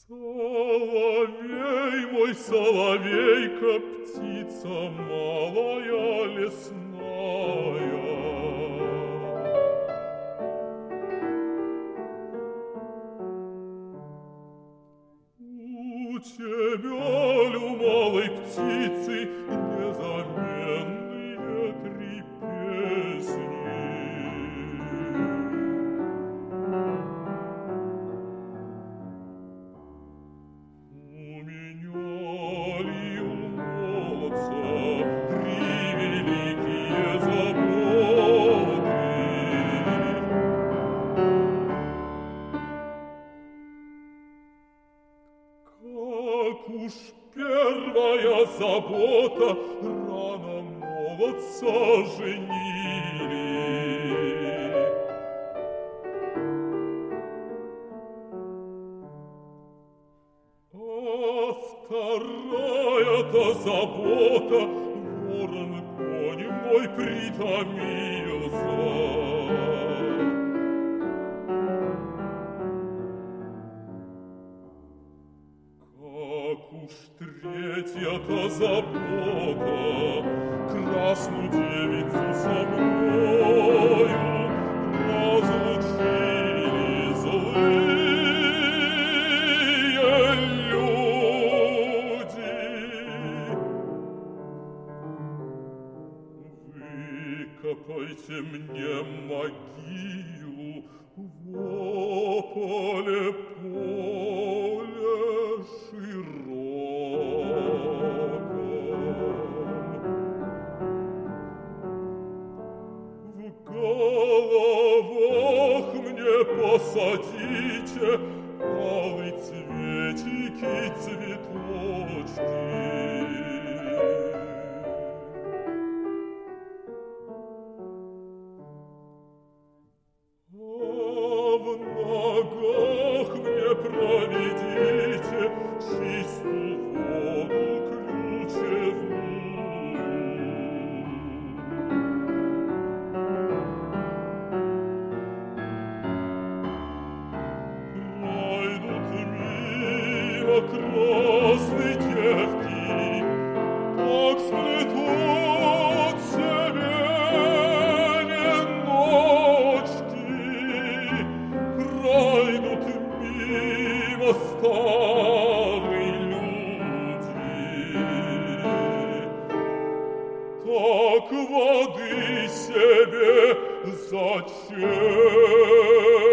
Соловей мой, соловейка, птица малая лесная. У тебя, лю, малой птицы, незаменные три песни. Уж первая забота рано молодца женили. А вторая-то забота ворон конь мой притомился. Уж третья-то забота красную девицу со мною разлучили злые люди. Выкопайте мне могилу в поле головах мне посадите алые цветики, цветочки. А в ногах мне проведите чистую воду ключевую. Красные девки так сплетут себе веночки, пройдут мимо старые люди. Так воды себе зачем?